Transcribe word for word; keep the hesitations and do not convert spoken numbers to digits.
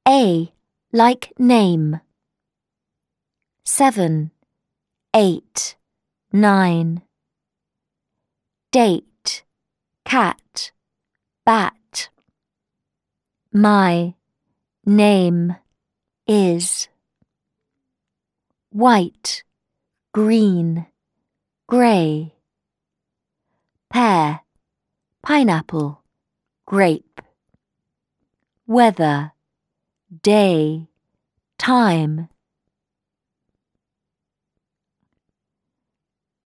A like name. Seven, eight, nine. Date, cat, bat. My name is. White, green, grey. Pear, pineapple, grape. Weather, day, time.